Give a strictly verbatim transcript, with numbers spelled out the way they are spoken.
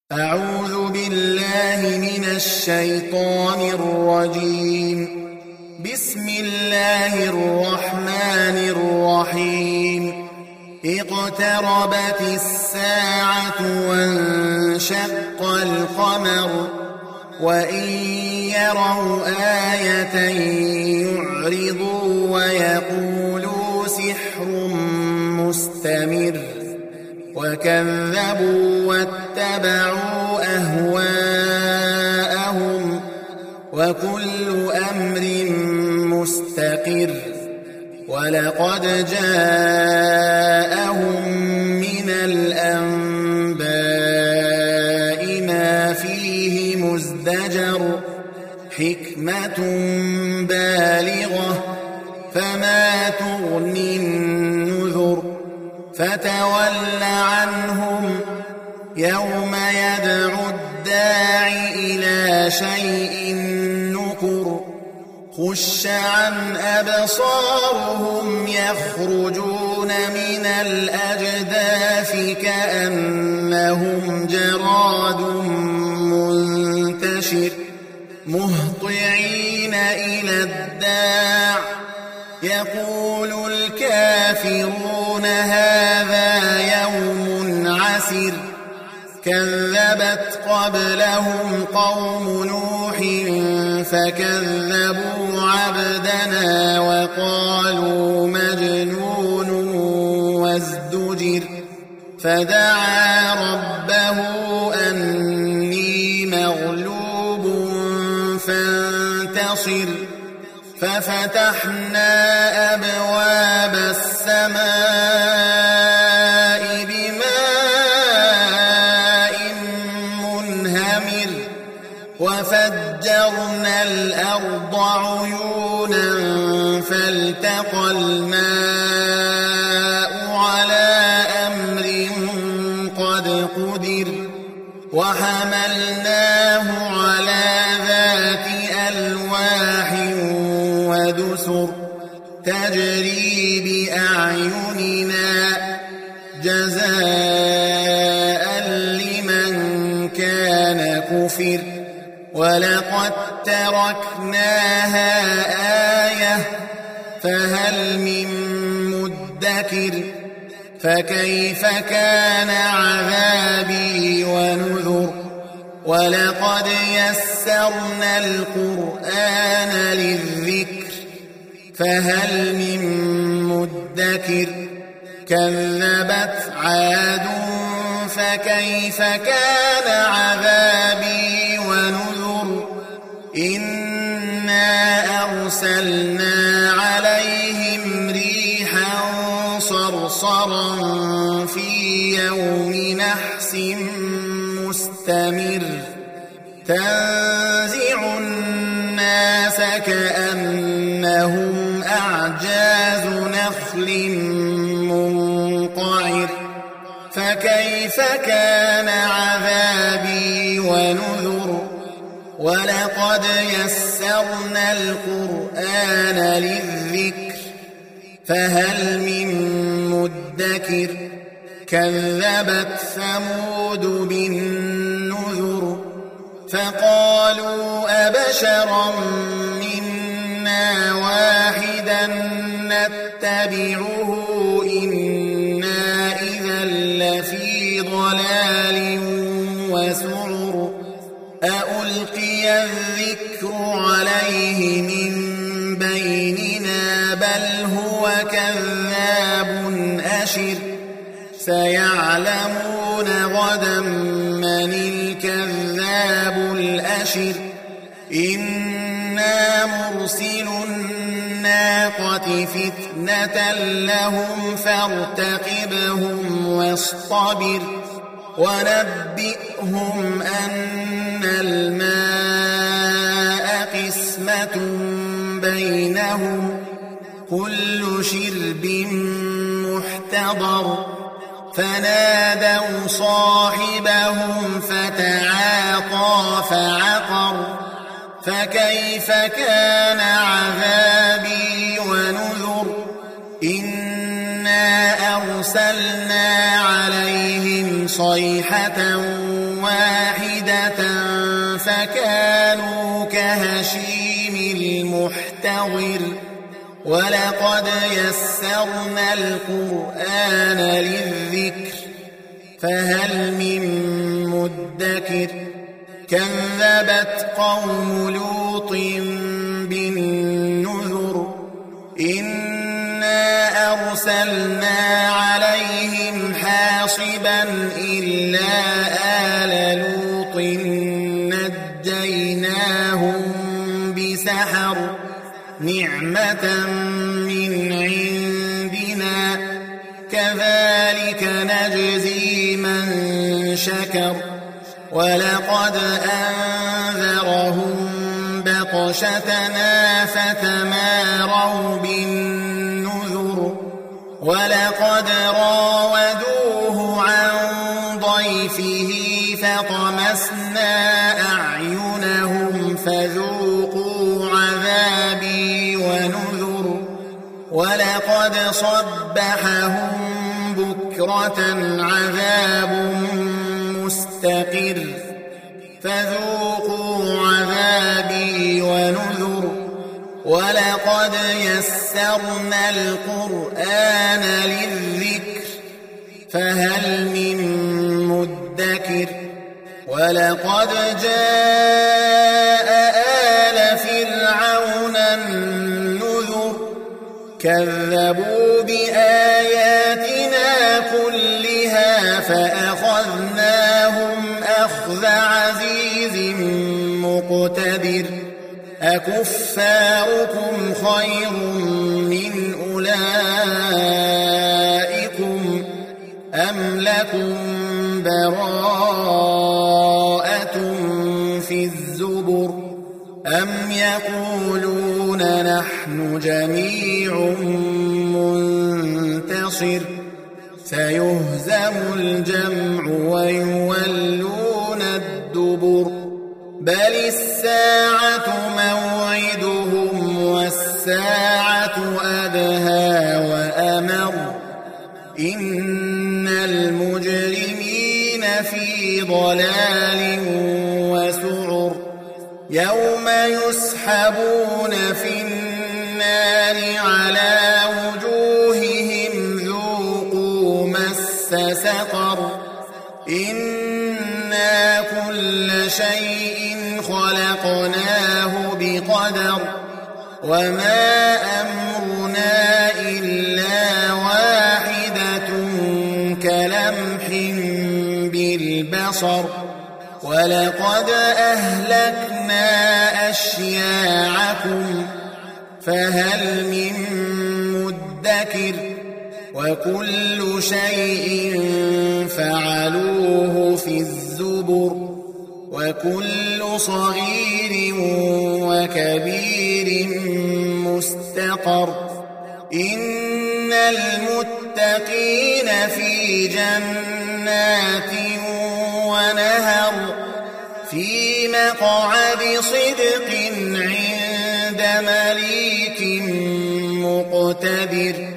أعوذ بالله من الشيطان الرجيم. بسم الله الرحمن الرحيم. اقتربت الساعة وانشق القمر وإن يروا آية يعرضوا ويقولوا سحر مستمر وكذبوا واتبعوا أهواءهم وكل أمر مستقر ولقد جاءهم من الأنباء ما فيه مزدجر حكمة بالغة فما تغني النذر فتول عنهم يوم يدعو الداع إلى شيء نكر خش عن أبصارهم يخرجون من الأجداث كأنهم جراد منتشر مهطعين إلى الداع يقول الكافرون هذا يوم عسر كذبت قبلهم قوم نوح فكذبوا عبدنا وقالوا مجنون وازدجر فدعا ربه أني مغلوب فانتصر ففتحنا أبواب السماء بماء منهمر وفجرنا الأرض عيونا فالتقى الماء على أمر قد قدر وحملناه على ذات ألواح ودسر تجري بأعيننا جزاء لمن كان كفر ولقد تركناها آية فهل من مدكر فكيف كان عذابي ونذر ولقد يسرنا القرآن للذكر فهل من مدكر كذبت عاد فكيف كان عذابي ونذر إنا أرسلنا عليهم ريحا صرصرا في يوم نحس مستمر تنزع الناس كأنهم أعجاز نخل منقعر فكيف كان عذابي ونذر ولقد يسرنا القرآن للذكر فهل من مدكر كذبت ثمود بالنذر فقالوا أبشرا منا واحدا نتبعه إنا إذا لفي ضلال وسعر أألقي الذكر عليه من بيننا بل هو كذاب أشر سيعلمون غدا من الكذاب الأشر إنا مرسل الناقة فتنة لهم فارتقبهم واصطبر ونبئهم أن الماء قسمة بينهم كل شرب محتضر فنادوا صاحبهم فتعاطى فعقر فكيف كان عذابي ونذر إنا أرسلنا عليهم صيحة واحدة واحدة فكانوا كهشيم المحتضر ولقد يسرنا القرآن للذكر فهل من مدكر كذبت قوم لوط بالنذر إنا أرسلنا عليهم حاصبا إلا آل لوط نجيناهم بسحر نعمة من عندنا كذلك نجزي من شكر ولقد أنذرهم بطشتنا فتماروا بالنذر ولقد راودوه عن ضيفه فطمسنا أعينهم فذوقوا عذابي ونذر ولقد صبحهم بكرة عذاب مستقر فذوقوا عذابي ونذر ولقد يسرنا القرآن للذكر فهل من مدكر ولقد جاء آل فرعون النذر كذبوا بآياتنا كلها فأخذناهم أخذ عزيز مقتدر أكفاركم خير من أولئكم أم لكم براءة في الزبر أم يقولون نحن جميع منتصر سيهزم الجمع ويولون الدبر بل الساعة موعدهم والساعة أدهى وأمر إن المجرمين في ضلال وسعر يوم يسحبون في النار على وجوههم ذوقوا مس سقر إنا كل شيء خلقناه بقدر وما أمرنا إلا واحدة كلمح بالبصر ولقد أهلكنا أشياعكم فهل من مدكر وكل شيء فعلوه في الزبر وكل صغير وكبير مستقر إن المتقين في جنات ونهر في مقعد صدق عند مليك مقتدر